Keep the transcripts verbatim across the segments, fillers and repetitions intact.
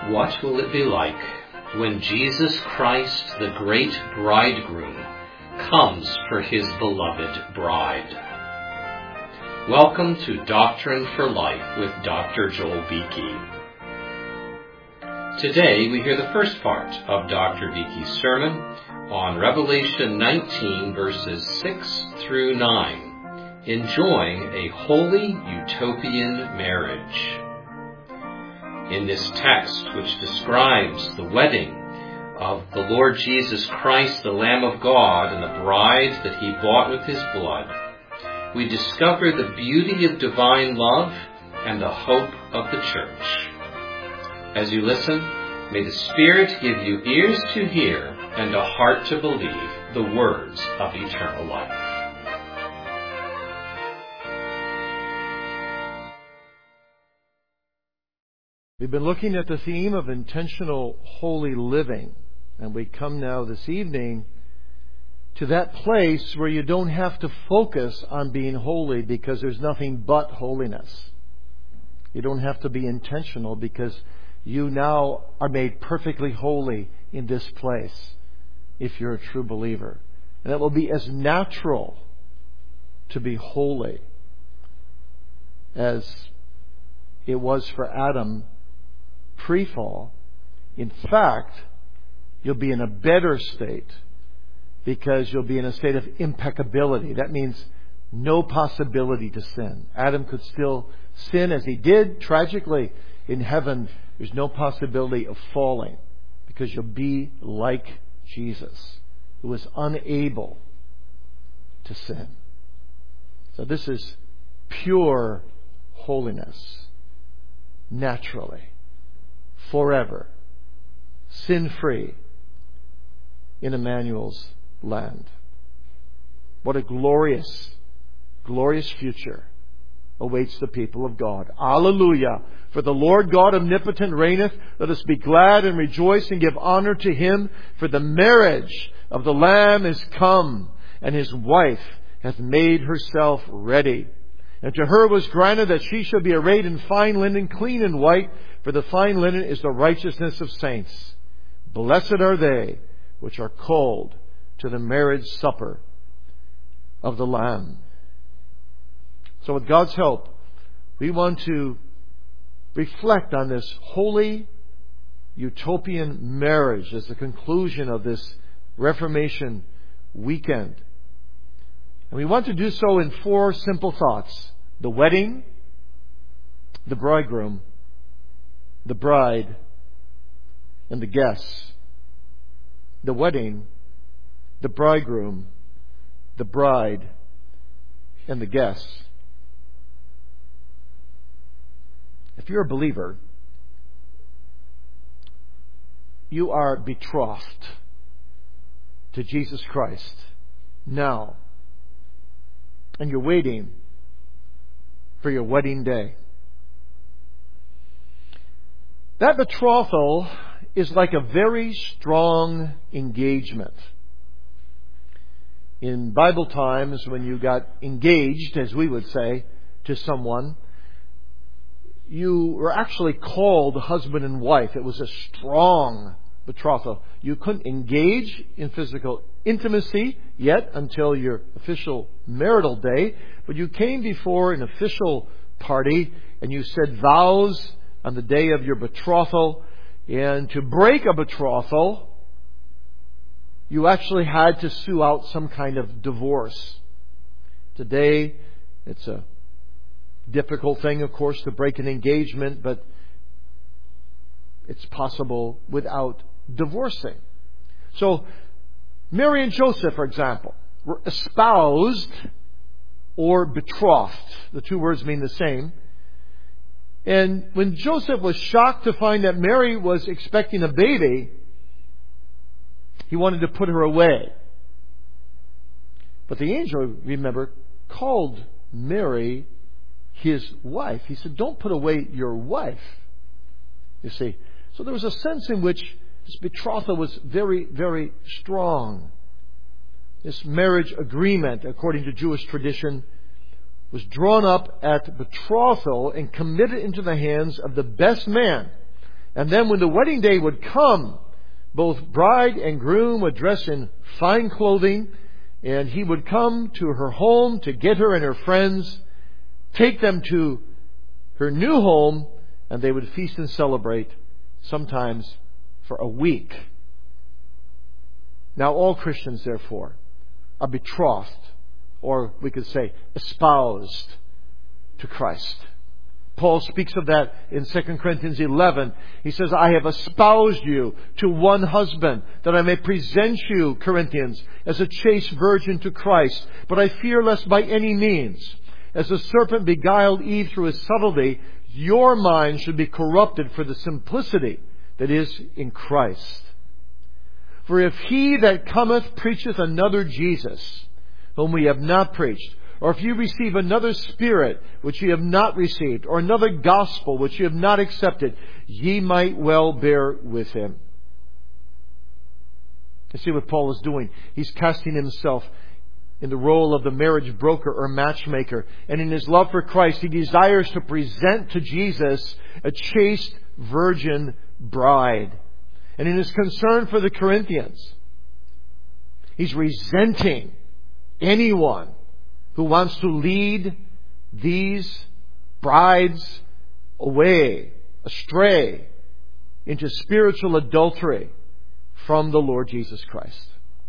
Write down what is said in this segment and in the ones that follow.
What will it be like when Jesus Christ, the great bridegroom, comes for his beloved bride? Welcome to Doctrine for Life with Doctor Joel Beeke. Today we hear the first part of Doctor Beeke's sermon on Revelation nineteen verses six through nine, Enjoying a Holy Utopian Marriage. In this text, which describes the wedding of the Lord Jesus Christ, the Lamb of God, and the bride that he bought with his blood, we discover the beauty of divine love and the hope of the church. As you listen, may the Spirit give you ears to hear and a heart to believe the words of eternal life. We've been looking at the theme of intentional holy living, and we come now this evening to that place where you don't have to focus on being holy because there's nothing but holiness. You don't have to be intentional because you now are made perfectly holy in this place if you're a true believer. And it will be as natural to be holy as it was for Adam pre-fall. In fact, you'll be in a better state because you'll be in a state of impeccability. That means no possibility to sin. Adam could still sin as he did. Tragically, in heaven, there's no possibility of falling because you'll be like Jesus, who was unable to sin. So this is pure holiness, naturally, forever, sin-free in Emmanuel's land. What a glorious, glorious future awaits the people of God. Alleluia! For the Lord God omnipotent reigneth. Let us be glad and rejoice and give honor to Him. For the marriage of the Lamb is come, and His wife hath made herself ready. And to her was granted that she shall be arrayed in fine linen, clean and white, for the fine linen is the righteousness of saints. Blessed are they which are called to the marriage supper of the Lamb. So with God's help, we want to reflect on this holy utopian marriage as the conclusion of this Reformation weekend. And we want to do so in four simple thoughts: the wedding, the bridegroom, the bride, and the guests. The wedding, the bridegroom, the bride, and the guests. If you're a believer, you are betrothed to Jesus Christ now. And you're waiting for your wedding day. That betrothal is like a very strong engagement. In Bible times, when you got engaged, as we would say, to someone, you were actually called husband and wife. It was a strong betrothal. You couldn't engage in physical intimacy yet until your official marital day, but you came before an official party and you said vows on the day of your betrothal. And to break a betrothal, you actually had to sue out some kind of divorce. Today, it's a difficult thing, of course, to break an engagement, but it's possible without divorcing. So, Mary and Joseph, for example, were espoused or betrothed. The two words mean the same. And when Joseph was shocked to find that Mary was expecting a baby, he wanted to put her away. But the angel, remember, called Mary his wife. He said, don't put away your wife. You see. So there was a sense in which this betrothal was very, very strong. This marriage agreement, according to Jewish tradition, was drawn up at betrothal and committed into the hands of the best man And then when the wedding day would come, both bride and groom would dress in fine clothing, and he would come to her home to get her and her friends, take them to her new home, and they would feast and celebrate, sometimes for a week. Now all Christians, therefore, are betrothed, or we could say espoused to Christ. Paul speaks of that in Second Corinthians eleven. He says, I have espoused you to one husband, that I may present you, Corinthians, as a chaste virgin to Christ. But I fear lest by any means, as the serpent beguiled Eve through his subtlety, your mind should be corrupted for the simplicity that is in Christ. For if he that cometh preacheth another Jesus, whom we have not preached, or if you receive another spirit which ye have not received, or another gospel which ye have not accepted, ye might well bear with him. You see what Paul is doing? He's casting himself in the role of the marriage broker or matchmaker. And in his love for Christ, he desires to present to Jesus a chaste virgin bride. And in his concern for the Corinthians, he's resenting anyone who wants to lead these brides away, astray, into spiritual adultery from the Lord Jesus Christ.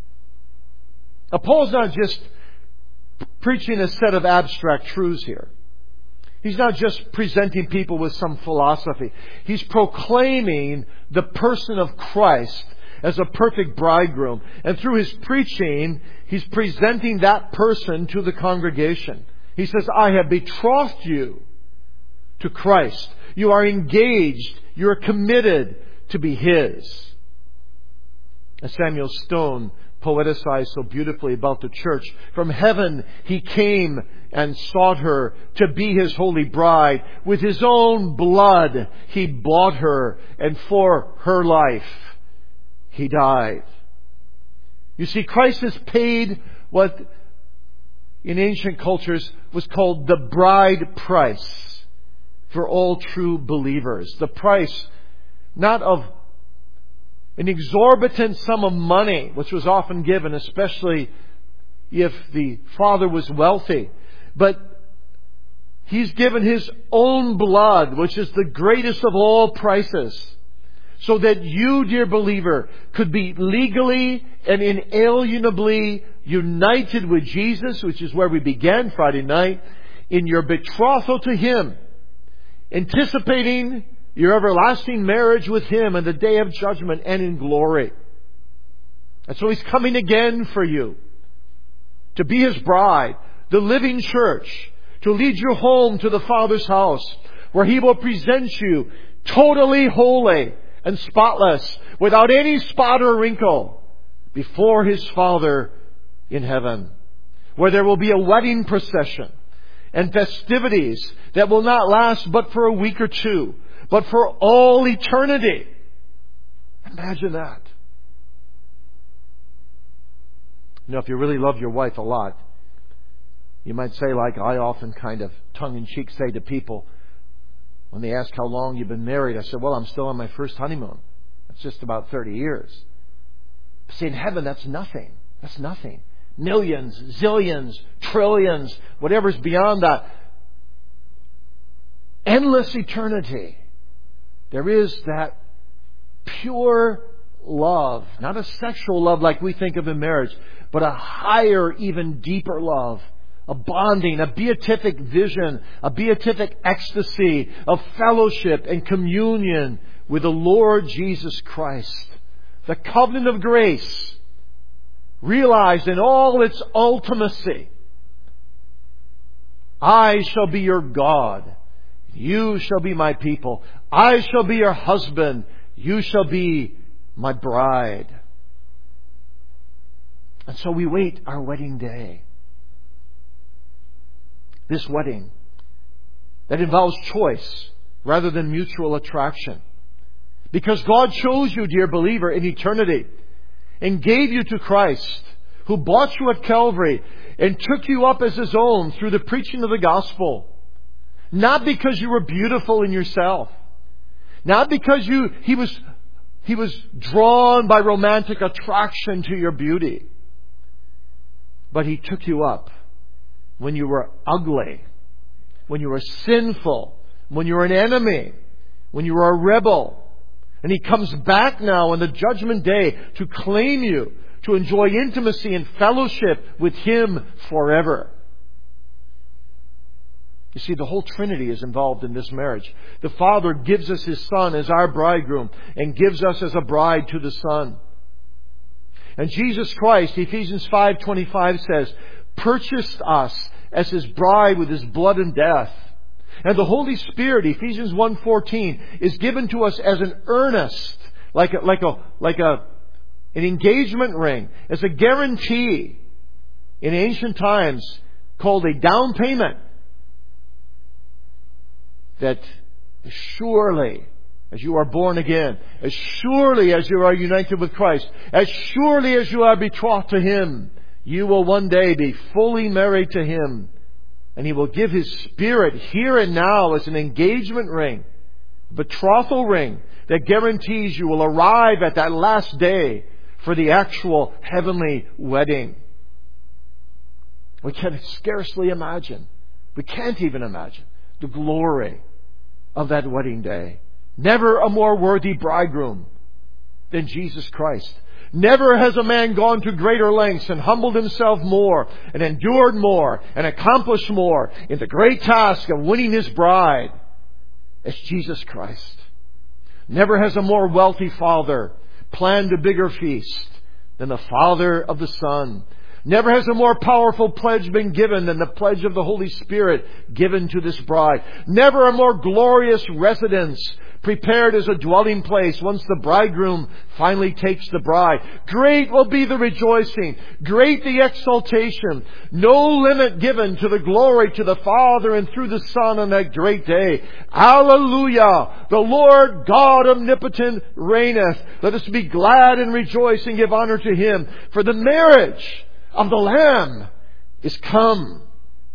Now, Paul's not just preaching a set of abstract truths here. He's not just presenting people with some philosophy. He's proclaiming the person of Christ as a perfect bridegroom. And through his preaching, he's presenting that person to the congregation. He says, I have betrothed you to Christ. You are engaged. You are committed to be his. As Samuel Stone poeticized so beautifully about the church, from heaven he came and sought her to be his holy bride. With his own blood he bought her, and for her life he died. You see, Christ has paid what in ancient cultures was called the bride price for all true believers. The price not of an exorbitant sum of money, which was often given, especially if the father was wealthy, but he's given his own blood, which is the greatest of all prices, so that you, dear believer, could be legally and inalienably united with Jesus, which is where we began Friday night, in your betrothal to him, anticipating your everlasting marriage with him in the day of judgment and in glory. And so he's coming again for you to be his bride, the living church, to lead you home to the Father's house, where he will present you totally holy and spotless, without any spot or wrinkle, before his Father in heaven, where there will be a wedding procession and festivities that will not last but for a week or two, but for all eternity. Imagine that. You know, if you really love your wife a lot, you might say, like I often kind of tongue-in-cheek say to people when they ask how long you've been married, I said, well, I'm still on my first honeymoon. It's just about thirty years. But see, in heaven, that's nothing. That's nothing. Millions, zillions, trillions, whatever's beyond that. Endless eternity. There is that pure love, not a sexual love like we think of in marriage, but a higher, even deeper love, a bonding, a beatific vision, a beatific ecstasy of fellowship and communion with the Lord Jesus Christ. The covenant of grace, realized in all its ultimacy. I shall be your God. You shall be my people. I shall be your husband. You shall be my bride. And so we wait our wedding day. This wedding that involves choice rather than mutual attraction. Because God chose you, dear believer, in eternity and gave you to Christ, who bought you at Calvary and took you up as his own through the preaching of the gospel. Not because you were beautiful in yourself. Not because you, he was, he was drawn by romantic attraction to your beauty. But He took you up when you were ugly, when you were sinful, when you were an enemy, when you were a rebel. And He comes back now on the judgment day to claim you, to enjoy intimacy and fellowship with Him forever. You see, the whole Trinity is involved in this marriage. The Father gives us His Son as our bridegroom and gives us as a bride to the Son. And Jesus Christ, Ephesians five twenty-five says, purchased us as His bride with His blood and death. And the Holy Spirit, Ephesians one fourteen, is given to us as an earnest, like a, like a, like a, an engagement ring, as a guarantee in ancient times called a down payment. That surely as you are born again, as surely as you are united with Christ, as surely as you are betrothed to Him, you will one day be fully married to Him. And He will give His Spirit here and now as an engagement ring, betrothal ring, that guarantees you will arrive at that last day for the actual heavenly wedding. We can scarcely imagine, we can't even imagine the glory of that wedding day. Never a more worthy bridegroom than Jesus Christ. Never has a man gone to greater lengths and humbled himself more and endured more and accomplished more in the great task of winning his bride as Jesus Christ. Never has a more wealthy father planned a bigger feast than the Father of the Son. Never has a more powerful pledge been given than the pledge of the Holy Spirit given to this bride. Never a more glorious residence prepared as a dwelling place once the bridegroom finally takes the bride. Great will be the rejoicing. Great the exultation. No limit given to the glory to the Father and through the Son on that great day. Alleluia! The Lord God omnipotent reigneth. Let us be glad and rejoice and give honor to Him. For the marriage of the Lamb is come.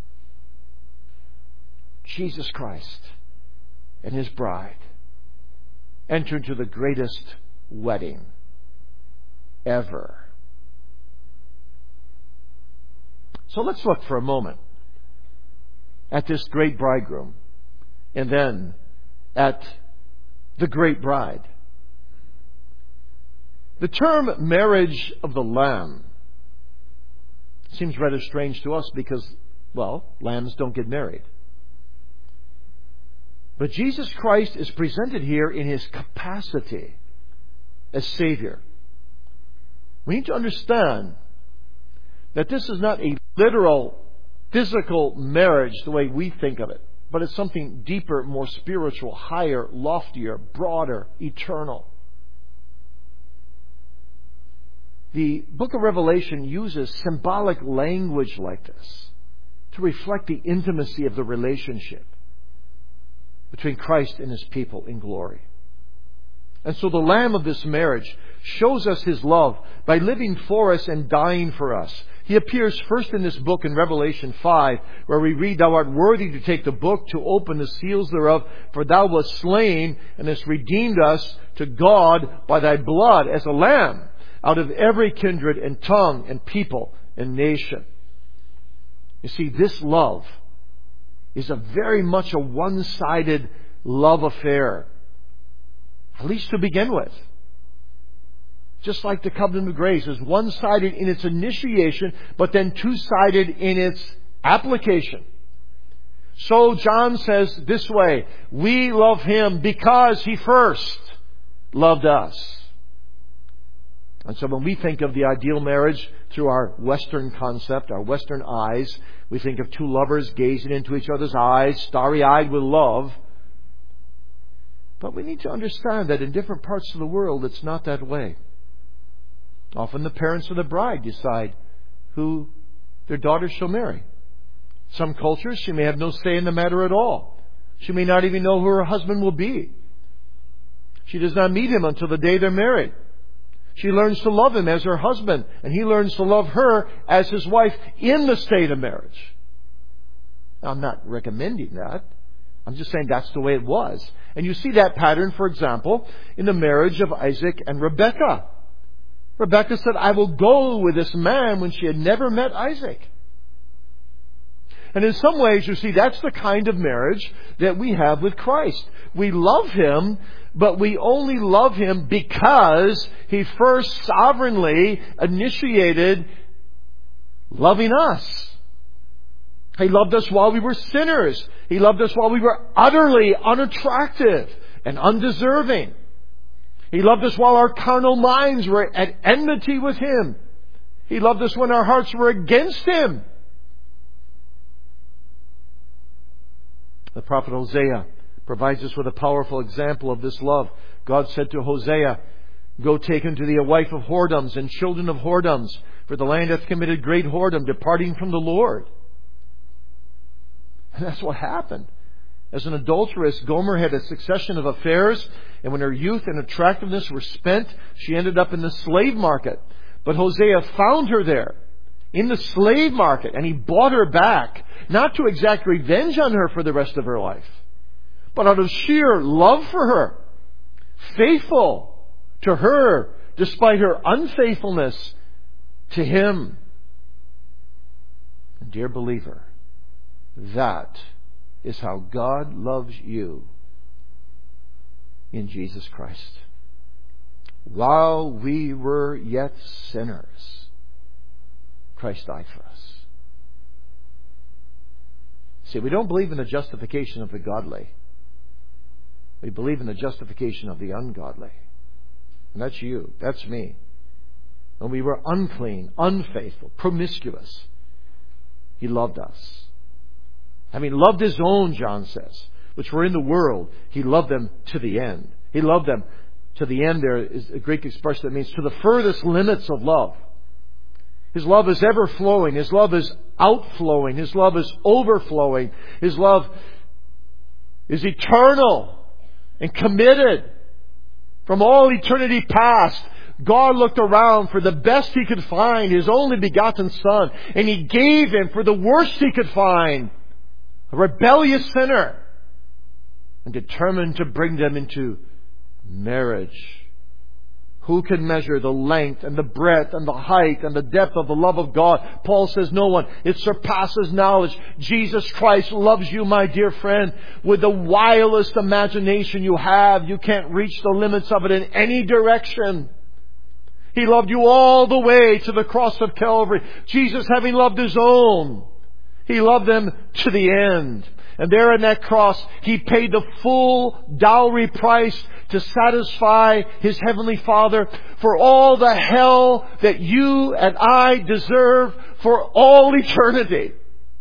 Jesus Christ and His bride enter into the greatest wedding ever. So let's look for a moment at this great bridegroom and then at the great bride. The term marriage of the Lamb seems rather strange to us because, well, lambs don't get married. But Jesus Christ is presented here in His capacity as Savior. We need to understand that this is not a literal, physical marriage the way we think of it, but it's something deeper, more spiritual, higher, loftier, broader, eternal. The book of Revelation uses symbolic language like this to reflect the intimacy of the relationship between Christ and His people in glory. And so the Lamb of this marriage shows us His love by living for us and dying for us. He appears first in this book in Revelation five, where we read, Thou art worthy to take the book, to open the seals thereof, for Thou wast slain and hast redeemed us to God by Thy blood as a lamb out of every kindred and tongue and people and nation. You see, this love is a very much a one-sided love affair. At least to begin with. Just like the covenant of grace is one-sided in its initiation, but then two-sided in its application. So John says this way, we love Him because He first loved us. And so when we think of the ideal marriage through our Western concept, our Western eyes, we think of two lovers gazing into each other's eyes, starry-eyed with love. But we need to understand that in different parts of the world, it's not that way. Often the parents of the bride decide who their daughter shall marry. Some cultures, she may have no say in the matter at all. She may not even know who her husband will be. She does not meet him until the day they're married. She learns to love him as her husband, and he learns to love her as his wife in the state of marriage. Now, I'm not recommending that. I'm just saying that's the way it was. And you see that pattern, for example, in the marriage of Isaac and Rebekah. Rebekah said, I will go with this man, when she had never met Isaac. And in some ways, you see, that's the kind of marriage that we have with Christ. We love Him, but we only love Him because He first sovereignly initiated loving us. He loved us while we were sinners. He loved us while we were utterly unattractive and undeserving. He loved us while our carnal minds were at enmity with Him. He loved us when our hearts were against Him. The prophet Hosea provides us with a powerful example of this love. God said to Hosea, go take unto thee a wife of whoredoms and children of whoredoms, for the land hath committed great whoredom, departing from the Lord. And that's what happened. As an adulteress, Gomer had a succession of affairs, and when her youth and attractiveness were spent, she ended up in the slave market. But Hosea found her there, in the slave market, and he bought her back, not to exact revenge on her for the rest of her life, but out of sheer love for her, faithful to her despite her unfaithfulness to him. And dear believer, that is how God loves you in Jesus Christ. While we were yet sinners, Christ died for us. See, we don't believe in the justification of the godly. We believe in the justification of the ungodly. And that's you. That's me. When we were unclean, unfaithful, promiscuous, He loved us. Having loved His own, John says, which were in the world, He loved them to the end. He loved them to the end. There is a Greek expression that means to the furthest limits of love. His love is ever flowing. His love is outflowing. His love is overflowing. His love is eternal and committed. From all eternity past, God looked around for the best He could find, His only begotten Son, and He gave Him for the worst He could find, a rebellious sinner, and determined to bring them into marriage. Who can measure the length and the breadth and the height and the depth of the love of God? Paul says no one. It surpasses knowledge. Jesus Christ loves you, my dear friend, with the wildest imagination you have. You can't reach the limits of it in any direction. He loved you all the way to the cross of Calvary. Jesus, having loved His own, He loved them to the end. And there in that cross, He paid the full dowry price to satisfy His Heavenly Father for all the hell that you and I deserve for all eternity.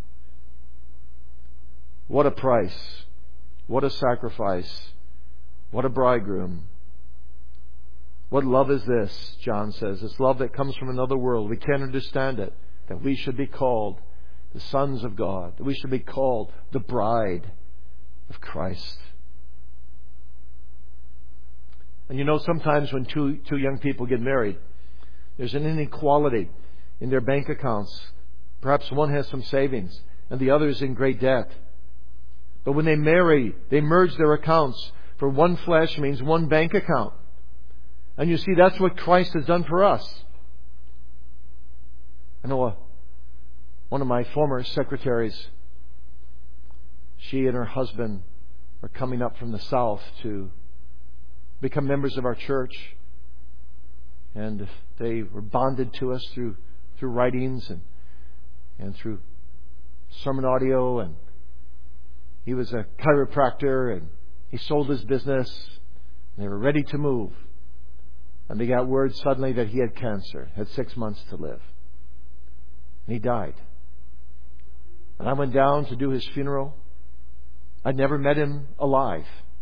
What a price. What a sacrifice. What a bridegroom. What love is this, John says. It's love that comes from another world. We can't understand it. That we should be called the sons of God. That we should be called the bride of Christ. And you know, sometimes when two, two young people get married, there's an inequality in their bank accounts. Perhaps one has some savings and the other is in great debt. But when they marry, they merge their accounts. For one flesh means one bank account. And you see, that's what Christ has done for us. I know a, one of my former secretaries, she and her husband are coming up from the south to become members of our church. And they were bonded to us through through writings and and through sermon audio. And he was a chiropractor and he sold his business. And they were ready to move. And they got word suddenly that he had cancer, had six months to live. And he died. And I went down to do his funeral. I'd never met him alive.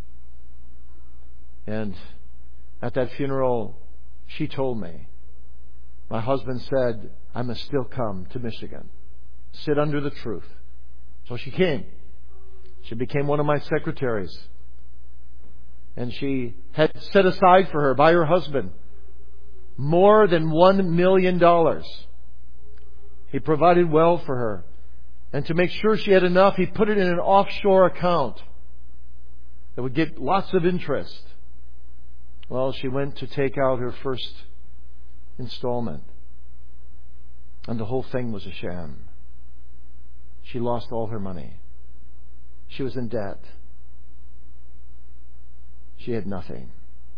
And at that funeral, she told me, my husband said, I must still come to Michigan, sit under the truth. So she came. She became one of my secretaries. And she had set aside for her by her husband more than one million dollars. He provided well for her. And to make sure she had enough, he put it in an offshore account. that would get lots of interest. Well, she went to take out her first installment, and the whole thing was a sham. She lost all her money. She was in debt. She had nothing.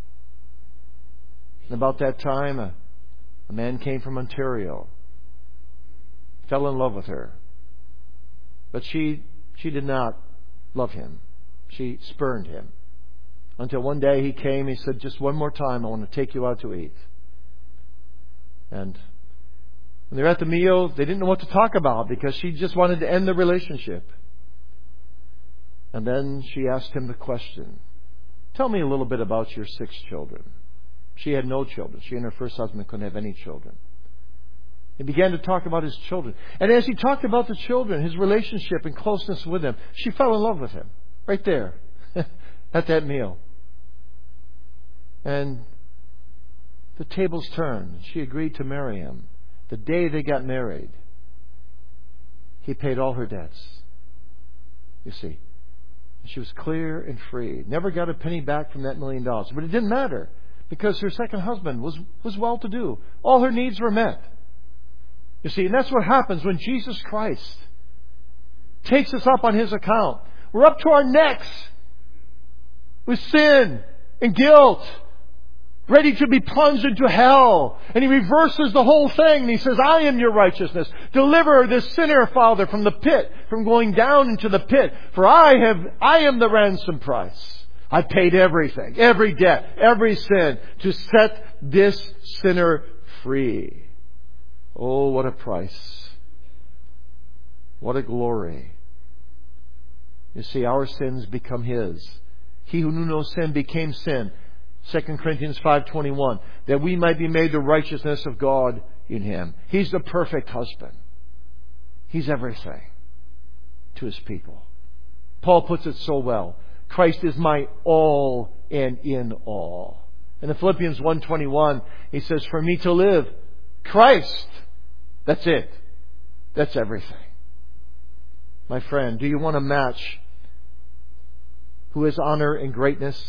And about that time, a, a man came from Ontario, fell in love with her. But she she did not love him. She spurned him. Until one day he came, he said, just one more time, I want to take you out to eat. And when they were at the meal, they didn't know what to talk about because she just wanted to end the relationship. And then she asked him the question, tell me a little bit about your six children. She had no children. She and her first husband couldn't have any children. He began to talk about his children. And as he talked about the children, his relationship and closeness with them, she fell in love with him. Right there. At that meal. And the tables turned. She agreed to marry him. The day they got married, he paid all her debts. You see. She was clear and free. Never got a penny back from that million dollars. But it didn't matter. Because her second husband was, was well-to-do. All her needs were met. You see, and that's what happens when Jesus Christ takes us up on His account. We're up to our necks with sin and guilt, ready to be plunged into hell. And He reverses the whole thing. And He says, I am your righteousness. Deliver this sinner, Father, from the pit, from going down into the pit. For I have, I am the ransom price. I paid everything, every debt, every sin to set this sinner free. Oh, what a price. What a glory. You see, our sins become His. He who knew no sin became sin. Second Corinthians five twenty-one. That we might be made the righteousness of God in Him. He's the perfect husband. He's everything to His people. Paul puts it so well. Christ is my all and in all. And in Philippians one twenty-one, he says, for me to live, Christ. That's it. That's everything. My friend, do you want to match who has honor and greatness?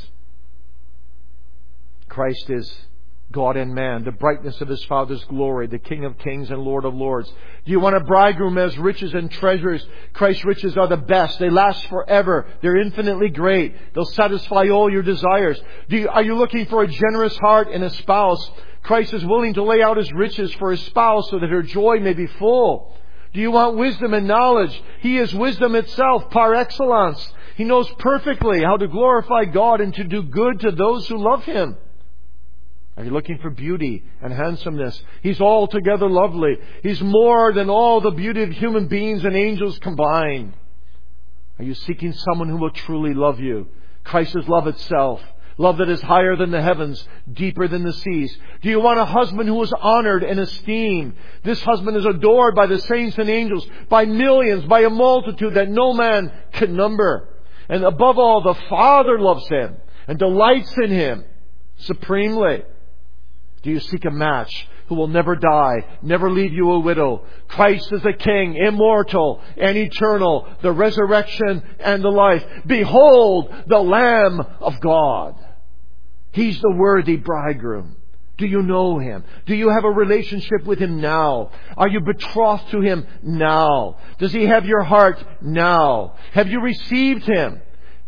Christ is God and man, the brightness of His Father's glory, the King of kings and Lord of lords. Do you want a bridegroom as riches and treasures? Christ's riches are the best. They last forever. They're infinitely great. They'll satisfy all your desires. Do you, are you looking for a generous heart and a spouse? Christ is willing to lay out His riches for His spouse so that her joy may be full. Do you want wisdom and knowledge? He is wisdom itself, par excellence. He knows perfectly how to glorify God and to do good to those who love Him. Are you looking for beauty and handsomeness? He's altogether lovely. He's more than all the beauty of human beings and angels combined. Are you seeking someone who will truly love you? Christ is love itself. Love that is higher than the heavens, deeper than the seas. Do you want a husband who is honored and esteemed? This husband is adored by the saints and angels, by millions, by a multitude that no man can number. And above all, the Father loves him and delights in him supremely. Do you seek a match who will never die, never leave you a widow? Christ is the King, immortal and eternal, the resurrection and the life. Behold, the Lamb of God. He's the worthy bridegroom. Do you know Him? Do you have a relationship with Him now? Are you betrothed to Him now? Does He have your heart now? Have you received Him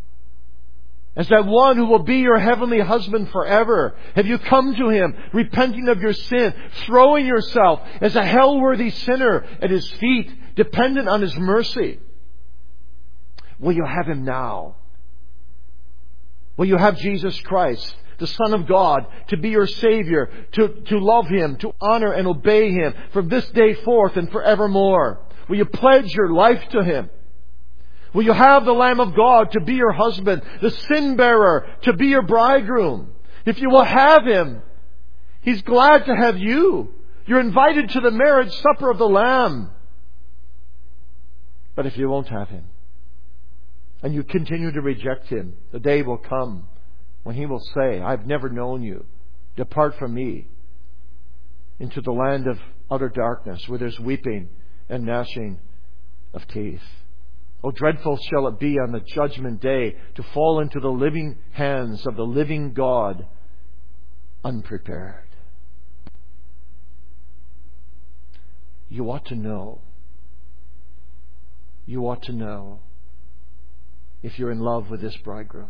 as that one who will be your heavenly husband forever? Have you come to Him, repenting of your sin, throwing yourself as a hell-worthy sinner at His feet, dependent on His mercy? Will you have Him now? Will you have Jesus Christ, the Son of God, to be your Savior, to, to love Him, to honor and obey Him from this day forth and forevermore? Will you pledge your life to Him? Will you have the Lamb of God to be your husband, the sin bearer to be your bridegroom? If you will have Him, He's glad to have you. You're invited to the marriage supper of the Lamb. But if you won't have Him, and you continue to reject Him, the day will come when He will say, I've never known you. Depart from me into the land of utter darkness where there's weeping and gnashing of teeth. Oh, dreadful shall it be on the judgment day to fall into the living hands of the living God unprepared. You ought to know. You ought to know if you're in love with this bridegroom.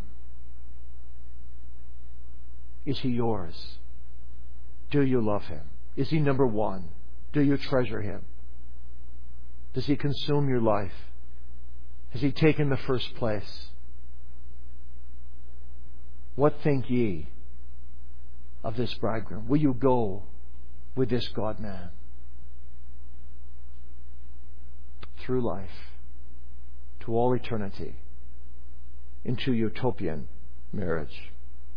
Is he yours? Do you love him? Is he number one? Do you treasure him? Does he consume your life? Has he taken the first place? What think ye of this bridegroom? Will you go with this God-man through life to all eternity into utopian marriage?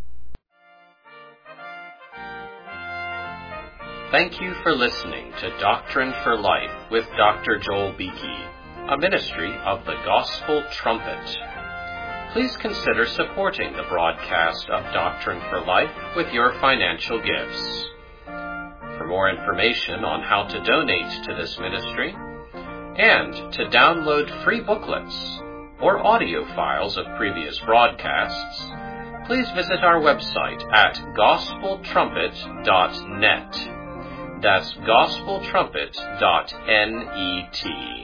Thank you for listening to Doctrine for Life with Doctor Joel Beeke, a ministry of the Gospel Trumpet. Please consider supporting the broadcast of Doctrine for Life with your financial gifts. For more information on how to donate to this ministry and to download free booklets or audio files of previous broadcasts, please visit our website at gospel trumpet dot net. That's gospel trumpet dot net.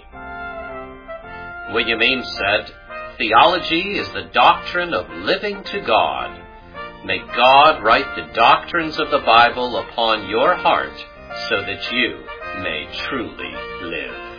William Ames said, "Theology is the doctrine of living to God. May God write the doctrines of the Bible upon your heart so that you may truly live."